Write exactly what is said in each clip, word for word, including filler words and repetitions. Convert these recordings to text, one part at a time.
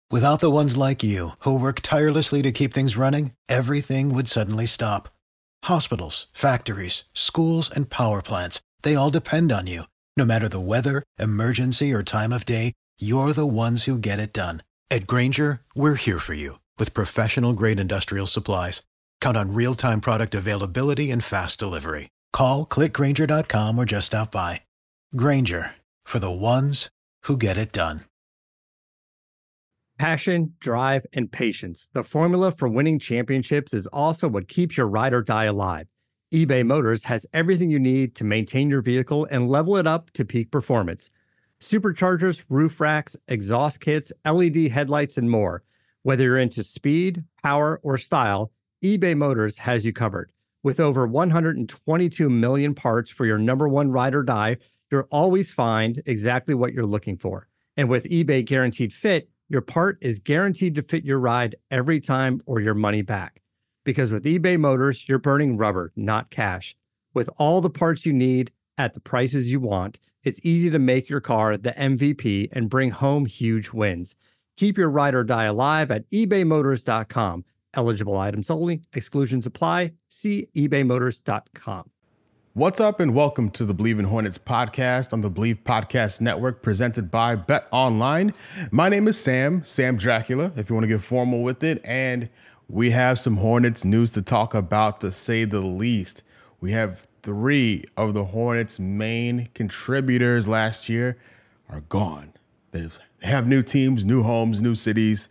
Without the ones like you, who work tirelessly to keep things running, everything would suddenly stop. Hospitals, factories, schools, and power plants, they all depend on you. No matter the weather, emergency, or time of day, you're the ones who get it done. At Grainger, we're here for you with professional-grade industrial supplies. Count on real-time product availability and fast delivery. Call, click Grainger dot com, or just stop by. Grainger, for the ones who get it done. Passion, drive, and patience. The formula for winning championships is also what keeps your ride or die alive. eBay Motors has everything you need to maintain your vehicle and level it up to peak performance. Superchargers, roof racks, exhaust kits, L E D headlights, and more. Whether you're into speed, power, or style, eBay Motors has you covered. With over one hundred twenty-two million parts for your number one ride or die, you'll always find exactly what you're looking for. And with eBay Guaranteed Fit, your part is guaranteed to fit your ride every time or your money back. Because with eBay Motors, you're burning rubber, not cash. With all the parts you need at the prices you want, it's easy to make your car the M V P and bring home huge wins. Keep your ride or die alive at ebay motors dot com. Eligible items only. Exclusions apply. See ebay motors dot com. What's up, and welcome to the Believe in Hornets podcast on the Believe Podcast Network, presented by Bet Online. My name is Sam, Sam Dracula, if you want to get formal with it, and we have some Hornets news to talk about, to say the least. We have three of the Hornets' main contributors last year are gone. They have new teams, new homes, new cities.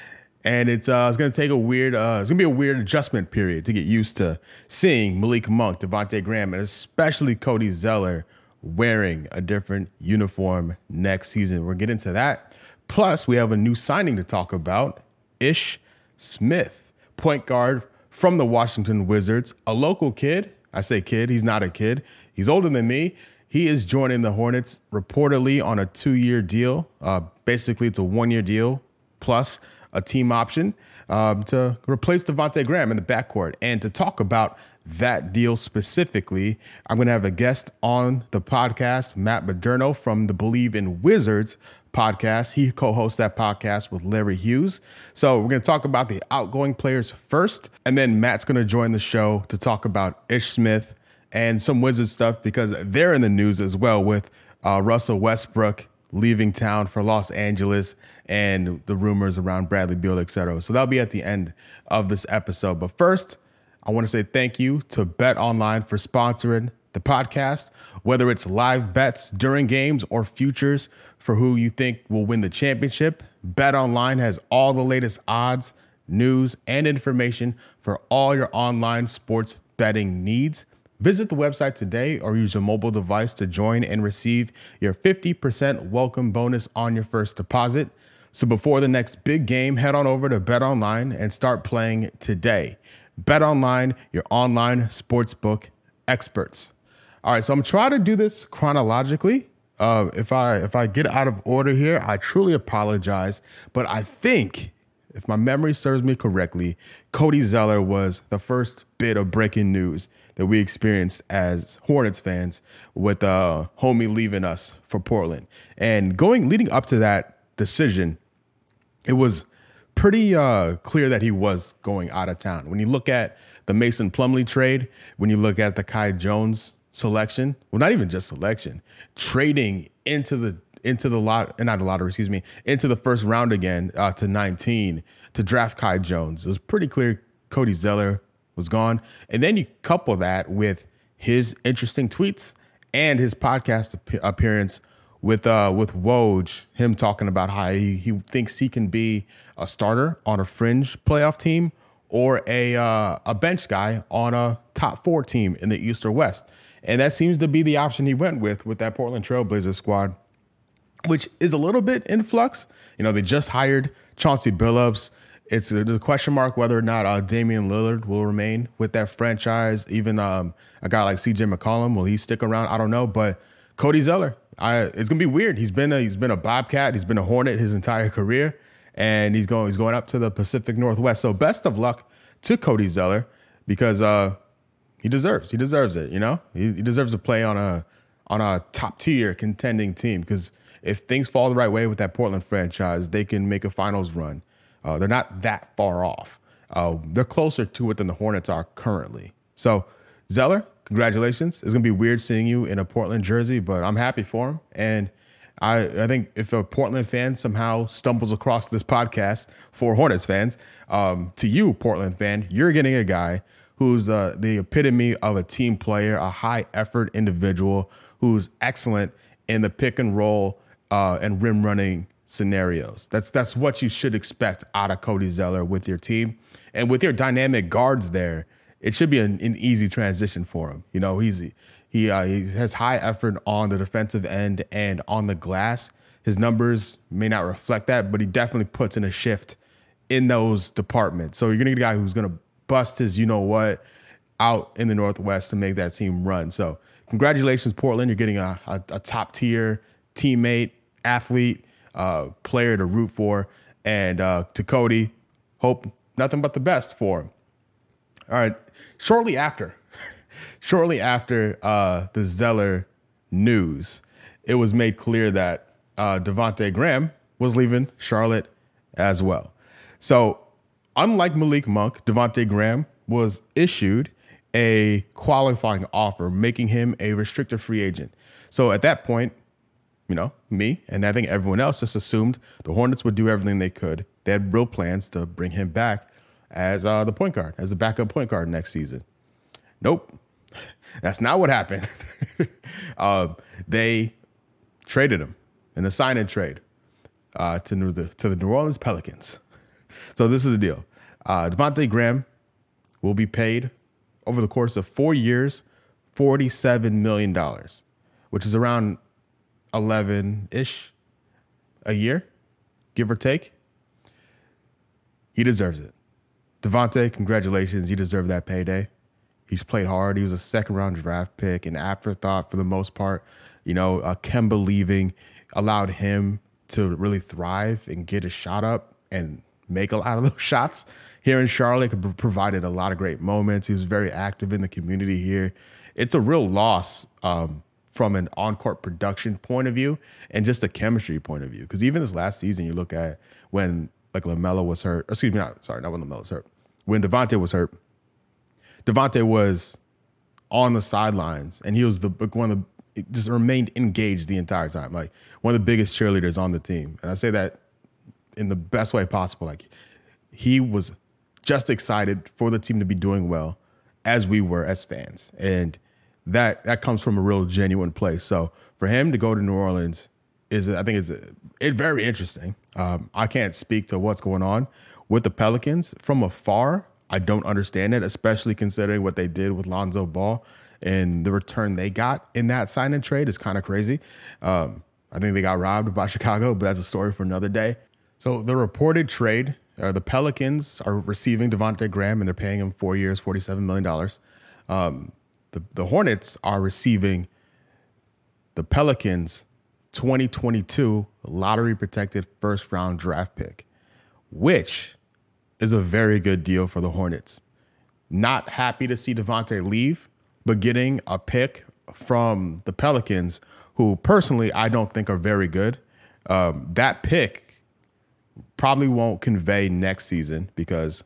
And it's uh, it's going to take a weird, uh, it's going to be a weird adjustment period to get used to seeing Malik Monk, Devontae Graham, and especially Cody Zeller wearing a different uniform next season. We'll get into that. Plus, we have a new signing to talk about. Ish Smith, point guard from the Washington Wizards, a local kid. I say kid, he's not a kid. He's older than me. He is joining the Hornets reportedly on a two-year deal. Uh, basically, it's a one-year deal plus a team option um, to replace Devontae Graham in the backcourt. And to talk about that deal specifically, I'm going to have a guest on the podcast, Matt Modderno from the Believe in Wizards podcast. He co-hosts that podcast with Larry Hughes. So we're going to talk about the outgoing players first, and then Matt's going to join the show to talk about Ish Smith and some Wizards stuff, because they're in the news as well with uh, Russell Westbrook leaving town for Los Angeles and the rumors around Bradley Beal, et cetera. So that'll be at the end of this episode. But first, I want to say thank you to Bet Online for sponsoring the podcast, whether it's live bets during games or futures for who you think will win the championship. Bet Online has all the latest odds, news, and information for all your online sports betting needs. Visit the website today or use your mobile device to join and receive your fifty percent welcome bonus on your first deposit. So before the next big game, head on over to Bet Online and start playing today. Bet Online, your online sportsbook experts. All right, so I'm trying to do this chronologically. Uh, if I if I get out of order here, I truly apologize. But I think, if my memory serves me correctly, Cody Zeller was the first bit of breaking news that we experienced as Hornets fans, with uh, homie leaving us for Portland. And going leading up to that decision, it was pretty uh, clear that he was going out of town. When you look at the Mason Plumlee trade, when you look at the Kai Jones selection, well, not even just selection, trading into the into the lot, not the lottery, excuse me, into the first round again uh, to nineteen to draft Kai Jones. It was pretty clear Cody Zeller was gone. And then you couple that with his interesting tweets and his podcast ap- appearance with uh, with Woj, him talking about how he, he thinks he can be a starter on a fringe playoff team or a uh, a bench guy on a top four team in the East or West. And that seems to be the option he went with with that Portland Trailblazers squad, which is a little bit in flux. You know, they just hired Chauncey Billups. It's a, a question mark whether or not uh, Damian Lillard will remain with that franchise. Even um, a guy like C J McCollum, will he stick around? I don't know. But Cody Zeller, I, it's gonna be weird. He's been a, he's been a Bobcat. He's been a Hornet his entire career, and he's going he's going up to the Pacific Northwest. So best of luck to Cody Zeller, because uh, he deserves he deserves it. You know, he, he deserves to play on a on a top tier contending team, because if things fall the right way with that Portland franchise, they can make a finals run. Uh, they're not that far off. Uh, they're closer to it than the Hornets are currently. So, Zeller, congratulations. It's going to be weird seeing you in a Portland jersey, but I'm happy for him. And I, I think if a Portland fan somehow stumbles across this podcast for Hornets fans, um, to you, Portland fan, you're getting a guy who's uh, the epitome of a team player, a high-effort individual who's excellent in the pick and roll uh, and rim running scenarios. That's that's what you should expect out of Cody Zeller with your team. And with your dynamic guards there, it should be an, an easy transition for him. You know, he's he uh, he has high effort on the defensive end and on the glass. His numbers may not reflect that, but he definitely puts in a shift in those departments. So you're gonna get a guy who's gonna bust his you know what out in the Northwest to make that team run. So congratulations, Portland. You're getting a, a, a top tier teammate, athlete, uh, player to root for. And uh, to Cody, hope nothing but the best for him. All right. Shortly after, shortly after uh, the Zeller news, it was made clear that uh, Devontae Graham was leaving Charlotte as well. So unlike Malik Monk, Devontae Graham was issued a qualifying offer, making him a restricted free agent. So at that point, you know, me and I think everyone else just assumed the Hornets would do everything they could. They had real plans to bring him back as uh, the point guard, as a backup point guard next season. Nope. That's not what happened. uh, they traded him in the sign and trade uh, to, New, the, to the New Orleans Pelicans. So this is the deal. Uh, Devontae Graham will be paid over the course of four years, forty-seven million dollars, which is around eleven-ish a year, give or take. He deserves it. Devontae, congratulations. You deserve that payday. He's played hard. He was a second-round draft pick, an afterthought for the most part. You know, uh, Kemba leaving allowed him to really thrive and get a shot up and make a lot of those shots. Here in Charlotte, provided a lot of great moments. He was very active in the community here. It's a real loss um, from an on-court production point of view and just a chemistry point of view. Because even this last season, you look at when like LaMelo was hurt. Excuse me, not sorry, not when LaMelo was hurt. When Devontae was hurt, Devontae was on the sidelines, and he was the one of the just remained engaged the entire time, like one of the biggest cheerleaders on the team. And I say that in the best way possible. Like he was just excited for the team to be doing well, as we were as fans, and that that comes from a real genuine place. So for him to go to New Orleans is, I think, is it very interesting. Um, I can't speak to what's going on with the Pelicans from afar. I don't understand it, especially considering what they did with Lonzo Ball and the return they got in that sign and trade is kind of crazy. Um, I think they got robbed by Chicago, but that's a story for another day. So the reported trade, uh, the Pelicans are receiving Devontae Graham and they're paying him four years, forty-seven million dollars. Um, the, the Hornets are receiving the Pelicans' twenty twenty-two lottery protected first round draft pick, which is a very good deal for the Hornets. Not happy to see Devontae leave, but getting a pick from the Pelicans, who personally I don't think are very good. Um, that pick probably won't convey next season because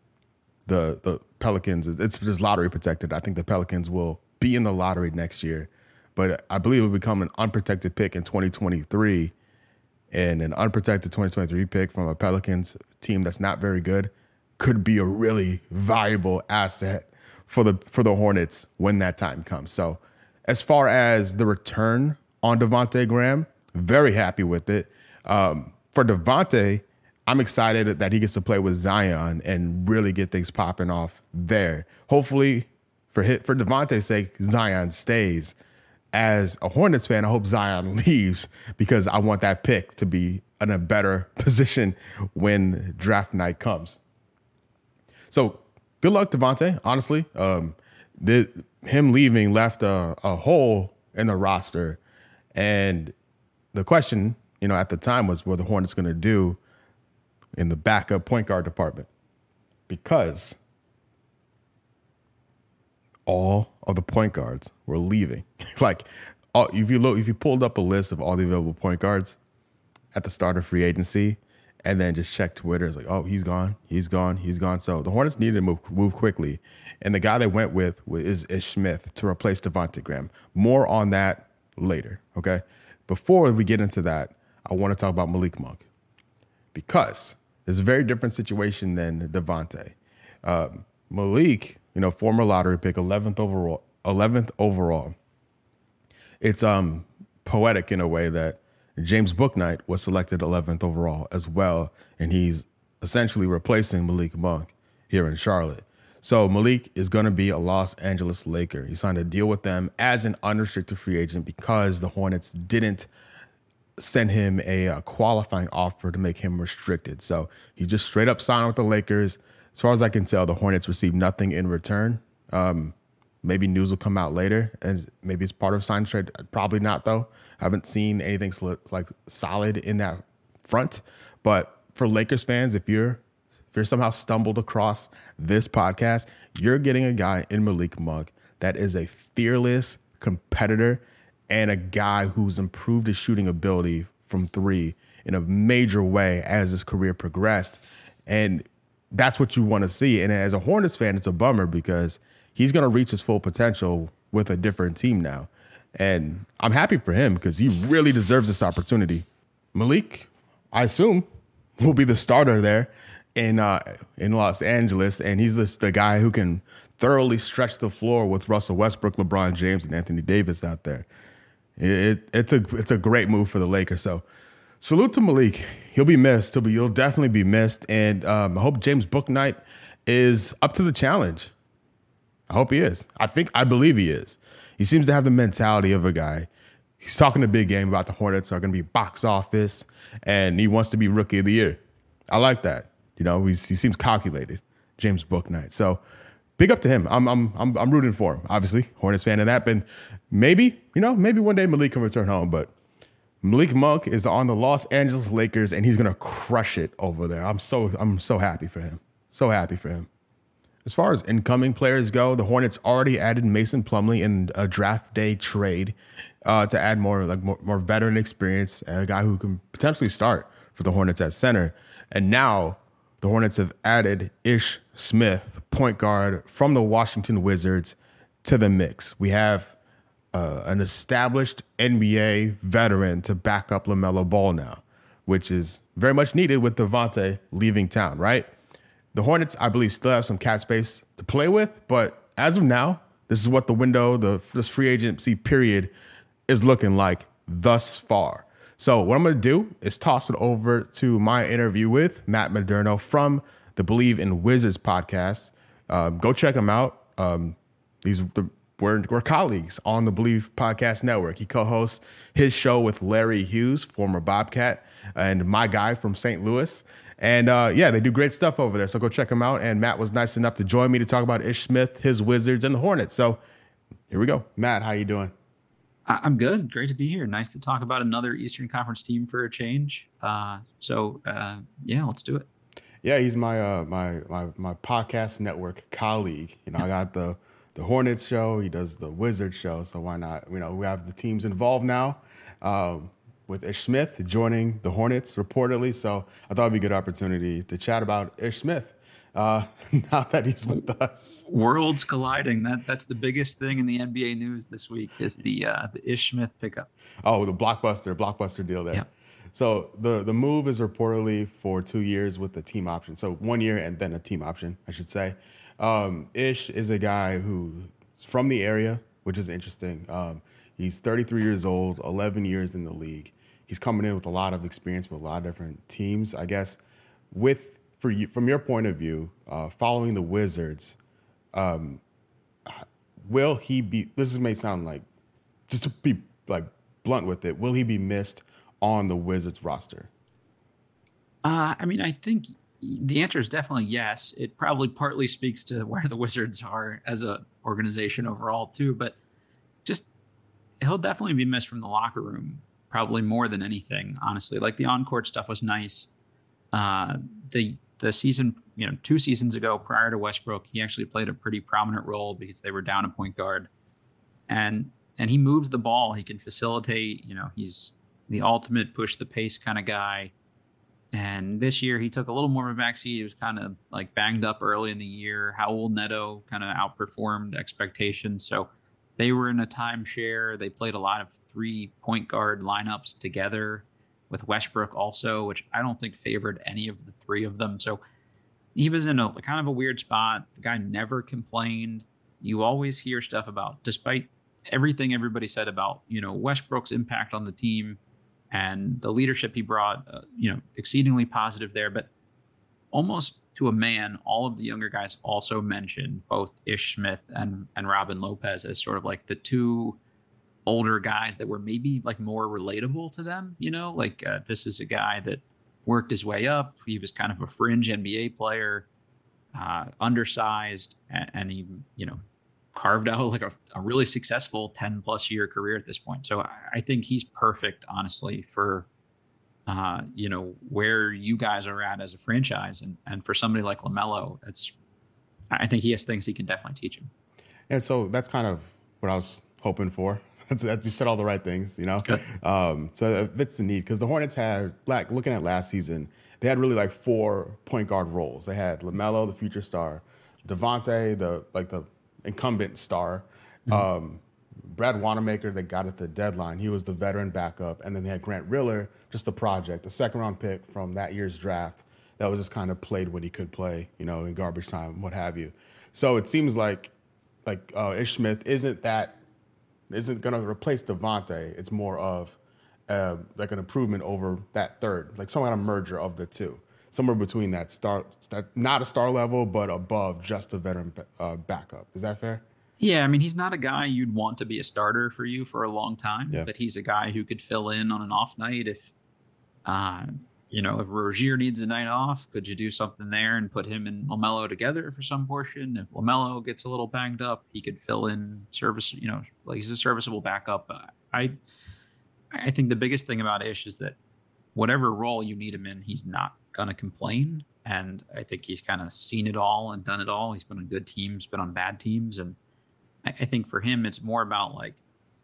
the the Pelicans, it's just lottery protected. I think the Pelicans will be in the lottery next year, but I believe it will become an unprotected pick in twenty twenty-three, and an unprotected twenty twenty-three pick from a Pelicans team that's not very good could be a really valuable asset for the for the Hornets when that time comes. So as far as the return on Devontae Graham, very happy with it. Um, for Devontae, I'm excited that he gets to play with Zion and really get things popping off there. Hopefully, for hit, for Devontae's sake, Zion stays. As a Hornets fan, I hope Zion leaves because I want that pick to be in a better position when draft night comes. So good luck, Devontae. Honestly, um, the, him leaving left a, a hole in the roster. And the question, you know, at the time was what the Hornets going to do in the backup point guard department, because all of the point guards were leaving. Like all, if you look, if you pulled up a list of all the available point guards at the start of free agency, and then just check Twitter, it's like, oh, he's gone, he's gone, he's gone. So the Hornets needed to move move quickly, and the guy they went with is Ish Smith to replace Devontae Graham. More on that later. Okay, before we get into that, I want to talk about Malik Monk because it's a very different situation than Devontae. Um, Malik, you know, former lottery pick, eleventh overall, eleventh overall. It's um poetic in a way that James Bouknight was selected eleventh overall as well, and he's essentially replacing Malik Monk here in Charlotte. So Malik is going to be a Los Angeles Laker. He signed a deal with them as an unrestricted free agent because the Hornets didn't send him a, a qualifying offer to make him restricted. So he just straight up signed with the Lakers. As far as I can tell, the Hornets received nothing in return. Um, maybe news will come out later, and maybe it's part of sign trade. Probably not, though. I haven't seen anything sl- like solid in that front. But for Lakers fans, if you're if you're somehow stumbled across this podcast, you're getting a guy in Malik Monk that is a fearless competitor and a guy who's improved his shooting ability from three in a major way as his career progressed. And that's what you want to see. And as a Hornets fan, it's a bummer because he's going to reach his full potential with a different team now. And I'm happy for him because he really deserves this opportunity. Malik, I assume, will be the starter there in uh, in Los Angeles. And he's the, the guy who can thoroughly stretch the floor with Russell Westbrook, LeBron James, and Anthony Davis out there. It, it, it's a it's a great move for the Lakers. So salute to Malik. He'll be missed. He'll be he'll definitely be missed. And um, I hope James Bouknight is up to the challenge. I hope he is. I think I believe he is. He seems to have the mentality of a guy. He's talking a big game about the Hornets are going to be box office, and he wants to be Rookie of the Year. I like that. You know, he's, he seems calculated, James Bouknight. So big up to him. I'm I'm I'm I'm rooting for him. Obviously, Hornets fan of that. But maybe you know maybe one day Malik can return home. But Malik Monk is on the Los Angeles Lakers, and he's gonna crush it over there. I'm so I'm so happy for him. So happy for him. As far as incoming players go, the Hornets already added Mason Plumlee in a draft day trade uh, to add more like more, more veteran experience and a guy who can potentially start for the Hornets at center. And now the Hornets have added Ish Smith, point guard from the Washington Wizards, to the mix. We have uh, an established N B A veteran to back up LaMelo Ball now, which is very much needed with Devontae leaving town, right? The Hornets, I believe, still have some cap space to play with, but as of now, this is what the window, the this free agency period is looking like thus far. So what I'm going to do is toss it over to my interview with Matt Modderno from the Believe in Wizards podcast. Um, go check him out. Um, these we're, we're colleagues on the Believe Podcast Network. He co-hosts his show with Larry Hughes, former Bobcat, and my guy from Saint Louis. And uh, yeah, they do great stuff over there. So go check them out. And Matt was nice enough to join me to talk about Ish Smith, his Wizards, and the Hornets. So here we go. Matt, how you doing? I'm good. Great to be here. Nice to talk about another Eastern Conference team for a change. Uh, so uh, yeah, let's do it. Yeah, he's my uh, my my my podcast network colleague. You know, I got the the Hornets show. He does the Wizards show. So why not? You know, we have the teams involved now. Um, with Ish Smith joining the Hornets reportedly. So I thought it'd be a good opportunity to chat about Ish Smith uh, now that he's with us. Worlds colliding. That That's the biggest thing in the N B A news this week is the uh, the Ish Smith pickup. Oh, the blockbuster, blockbuster deal there. Yeah. So the, the move is reportedly for two years with the team option. So one year and then a team option, I should say. Um, Ish is a guy who's from the area, which is interesting. Um, He's thirty-three years old, eleven years in the league. He's coming in with a lot of experience with a lot of different teams. I guess with for you, from your point of view, uh, following the Wizards, um, will he be, this may sound like, just to be like blunt with it, will he be missed on the Wizards roster? Uh, I mean, I think the answer is definitely yes. It probably partly speaks to where the Wizards are as an organization overall too, but just he'll definitely be missed from the locker room, probably more than anything, honestly. Like the on-court stuff was nice. Uh, the the season, you know, two seasons ago, prior to Westbrook, he actually played a pretty prominent role because they were down a point guard. And and he moves the ball. He can facilitate. You know, he's the ultimate push the pace kind of guy. And this year he took a little more of a backseat. He was kind of like banged up early in the year. Raul Neto kind of outperformed expectations. So they were in a timeshare. They played a lot of three point guard lineups together with Westbrook also, which I don't think favored any of the three of them. So he was in a kind of a weird spot. The guy never complained. You always hear stuff about, despite everything everybody said about, you know, Westbrook's impact on the team and the leadership he brought, uh, you know, exceedingly positive there. But almost to a man, all of the younger guys also mentioned both Ish Smith and, and Robin Lopez as sort of like the two older guys that were maybe like more relatable to them. You know, like uh, this is a guy that worked his way up. He was kind of a fringe N B A player, uh, undersized, and, and he, you know, carved out like a, a really successful ten plus year career at this point. So I, I think he's perfect, honestly, for, uh, you know, where you guys are at as a franchise. And, and for somebody like LaMelo, it's, I think he has things he can definitely teach him. And so that's kind of what I was hoping for. You said all the right things, you know? Okay. Um, so it fits the need, because the Hornets had, like, looking at last season, they had really like four point guard roles. They had LaMelo, the future star, Devontae, the like the incumbent star, mm-hmm. um, Brad Wanamaker that got at the deadline. He was the veteran backup. And then they had Grant Riller, just the project, the second round pick from that year's draft that was just kind of played when he could play, you know, in garbage time, what have you. So it seems like like uh, Ish Smith isn't that isn't going to replace Devontae. It's more of uh, like an improvement over that third, like some kind of merger of the two, somewhere between that star, that not a star level, but above just a veteran uh, backup. Is that fair? Yeah, I mean, he's not a guy you'd want to be a starter for you for a long time, yeah. but he's a guy who could fill in on an off night if, uh, you know, if Rozier needs a night off, could you do something there and put him and LaMelo together for some portion? If LaMelo gets a little banged up, he could fill in service, you know, like he's a serviceable backup. I I think the biggest thing about Ish is that whatever role you need him in, he's not going to complain. And I think he's kind of seen it all and done it all. He's been on good teams, been on bad teams. And I, I think for him, it's more about like,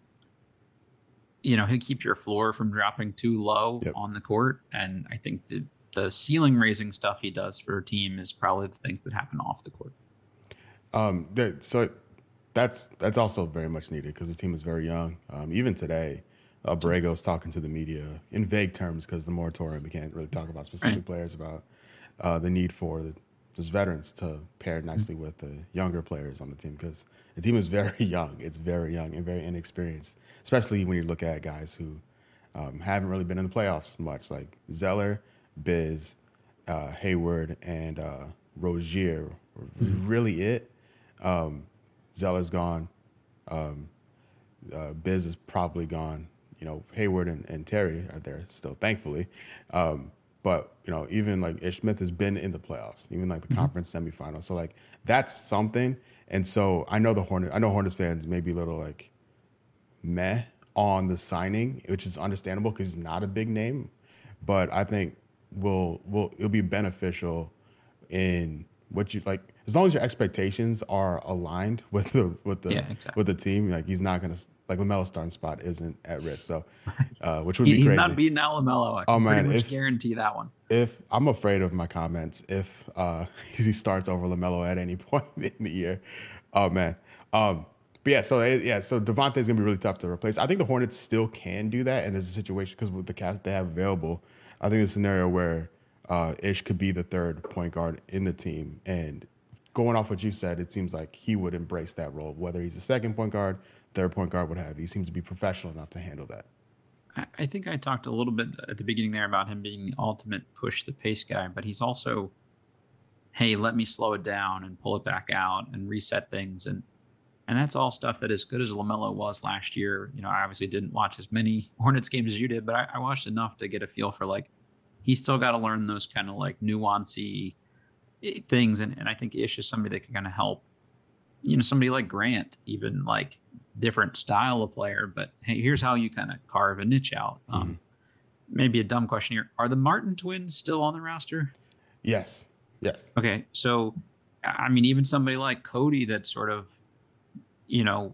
you know, he keeps your floor from dropping too low yep. on the court. And I think the, the ceiling raising stuff he does for a team is probably the things that happen off the court. Um, so that's that's also very much needed because the team is very young. Um, even today, uh, Borrego's talking to the media in vague terms because the moratorium, we can't really talk about specific right. players, about uh, the need for the, just veterans to pair nicely mm-hmm. with the younger players on the team, because the team is very young. It's very young and very inexperienced, especially when you look at guys who um, haven't really been in the playoffs much, like Zeller, Biz, uh, Hayward, and uh, Rozier were mm-hmm. really it. Um, Zeller's gone. Um, uh, Biz is probably gone. You know, Hayward and, and Terry are there still, thankfully. Um, but, you know, even like Ish Smith has been in the playoffs, even like the mm-hmm. conference semifinals. So like that's something. And so I know the Hornets, I know Hornets fans may be a little like meh on the signing, which is understandable because he's not a big name. But I think will will it'll be beneficial in what you like, as long as your expectations are aligned with the with the yeah, exactly. with the team. Like he's not gonna like LaMelo's starting spot isn't at risk. So uh, which would he, be he's crazy. He's not beating out LaMelo. I can oh man, pretty much if, guarantee that one. If I'm afraid of my comments, if uh, he starts over LaMelo at any point in the year, oh man. Um, but yeah, so yeah, so Devontae's gonna be really tough to replace. I think the Hornets still can do that, and there's a situation because with the cap they have available, I think a scenario where uh, Ish could be the third point guard in the team. And going off what you said, it seems like he would embrace that role, whether he's a second point guard, third point guard, what have you. He seems to be professional enough to handle that. I think I talked a little bit at the beginning there about him being the ultimate push the pace guy, but he's also, hey, let me slow it down and pull it back out and reset things. And and that's all stuff that, as good as LaMelo was last year, you know, I obviously didn't watch as many Hornets games as you did, but I, I watched enough to get a feel for like, he's still got to learn those kind of like nuancy things. And, and I think Ish is somebody that can kind of help, you know, somebody like Grant, even like different style of player, but hey, here's how you kind of carve a niche out. Um, mm-hmm. Maybe a dumb question here. Are the Martin twins still on the roster? Yes. Yes. Okay. So, I mean, even somebody like Cody that sort of, you know,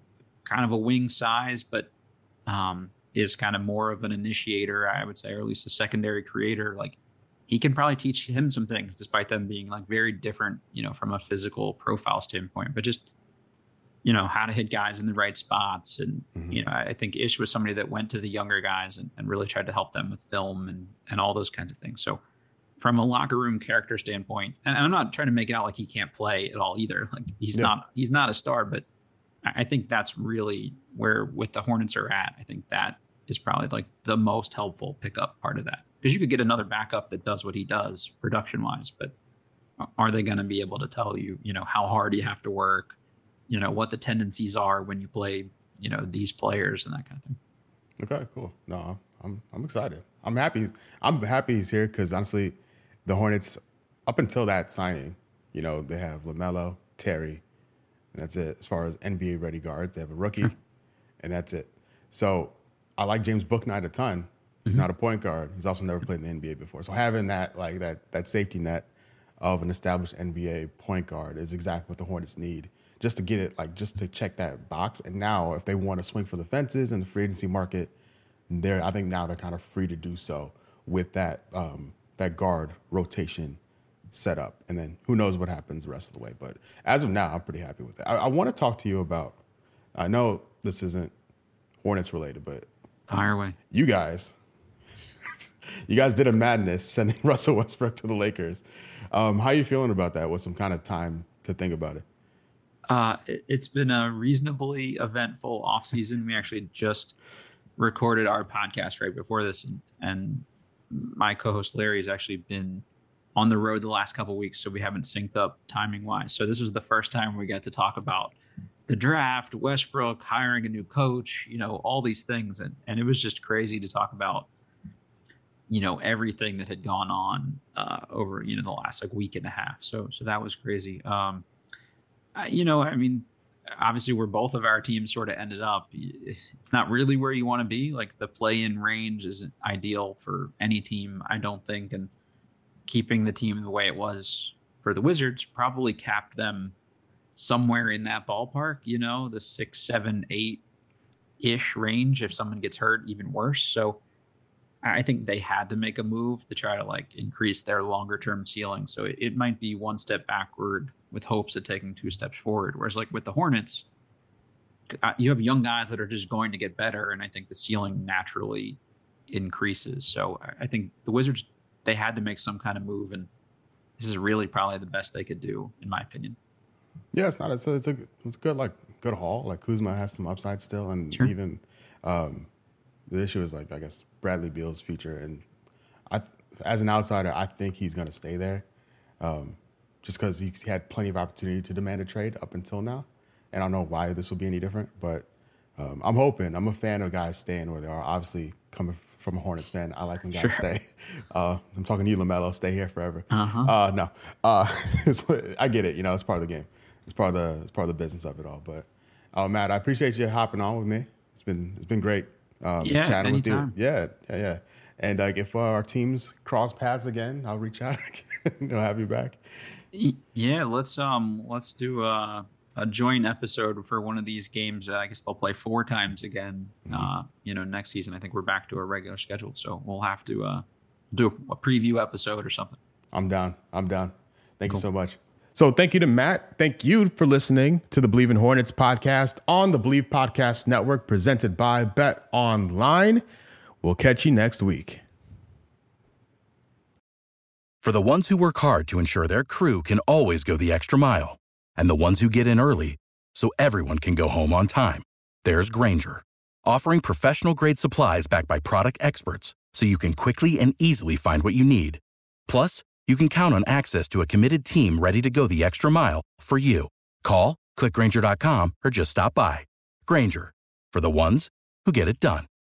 kind of a wing size, but um, is kind of more of an initiator, I would say, or at least a secondary creator. Like, he can probably teach him some things, despite them being like very different, you know, from a physical profile standpoint, but just, you know, how to hit guys in the right spots. And, mm-hmm. you know, I think Ish was somebody that went to the younger guys and, and really tried to help them with film and, and all those kinds of things. So from a locker room character standpoint, and I'm not trying to make it out like he can't play at all either. Like, he's yeah. not, he's not a star, but I think that's really where with the Hornets are at. I think that is probably like the most helpful pickup part of that. Because you could get another backup that does what he does production wise, but are they going to be able to tell you, you know, how hard you have to work, you know, what the tendencies are when you play, you know, these players and that kind of thing. Okay, cool. No, I'm I'm excited. I'm happy. I'm happy he's here because honestly, the Hornets, up until that signing, you know, they have LaMelo, Terry, and that's it. As far as N B A ready guards, they have a rookie, hmm. and that's it. So I like James Bouknight a ton. He's mm-hmm. not a point guard. He's also never played in the N B A before. So having that like that that safety net of an established N B A point guard is exactly what the Hornets need, just to get it, like just to check that box. And now if they want to swing for the fences in the free agency market, they're I think now they're kind of free to do so with that um, that guard rotation set up. And then who knows what happens the rest of the way. But as of now, I'm pretty happy with it. I, I want to talk to you about, I know this isn't Hornets related, but fire away. You guys, you guys did a madness sending Russell Westbrook to the Lakers. Um, how are you feeling about that with some kind of time to think about it? Uh, it it's been a reasonably eventful offseason. We actually just recorded our podcast right before this, and, and my co-host Larry has actually been on the road the last couple of weeks, so we haven't synced up timing wise. So this was the first time we got to talk about the draft, Westbrook, hiring a new coach, you know, all these things. And, and it was just crazy to talk about, you know, everything that had gone on uh, over, you know, the last like week and a half. So, so that was crazy. Um, I, you know, I mean, obviously where both of our teams sort of ended up, it's not really where you want to be. Like the play-in range isn't ideal for any team, I don't think. And keeping the team the way it was for the Wizards probably capped them somewhere in that ballpark, you know, the six, seven, eight ish range. If someone gets hurt, even worse. So I think they had to make a move to try to like increase their longer term ceiling. So it, it might be one step backward with hopes of taking two steps forward. Whereas like with the Hornets, you have young guys that are just going to get better. And I think the ceiling naturally increases. So I think the Wizards, they had to make some kind of move. And this is really probably the best they could do, in my opinion. Yeah, it's not. It's a, it's a, it's a good, like, good haul. Like, Kuzma has some upside still. And sure. even um, the issue is, like, I guess, Bradley Beal's future. And I, as an outsider, I think he's going to stay there um, just because he had plenty of opportunity to demand a trade up until now. And I don't know why this will be any different. But um, I'm hoping. I'm a fan of guys staying where they are. Obviously, coming from a Hornets fan, I like when guys sure. stay. Uh, I'm talking to you, LaMelo. Stay here forever. Uh-huh. Uh, no. Uh, I get it. You know, it's part of the game. It's part of the it's part of the business of it all. But uh, Matt, I appreciate you hopping on with me. It's been it's been great um, yeah, chatting anytime. with you. Yeah, yeah, yeah. And like, if uh, our teams cross paths again, I'll reach out. you know, have you back. Yeah, let's um let's do a, a joint episode for one of these games. Uh, I guess they'll play four times again. Mm-hmm. Uh, you know, next season. I think we're back to a regular schedule, so we'll have to uh, do a, a preview episode or something. I'm down. I'm down. Thank cool. you so much. So thank you to Matt. Thank you for listening to the Believe in Hornets podcast on the Believe Podcast Network, presented by Bet Online. We'll catch you next week. For the ones who work hard to ensure their crew can always go the extra mile, and the ones who get in early so everyone can go home on time, there's Grainger, offering professional-grade supplies backed by product experts so you can quickly and easily find what you need. Plus, you can count on access to a committed team ready to go the extra mile for you. Call, click Grainger dot com, or just stop by. Grainger, for the ones who get it done.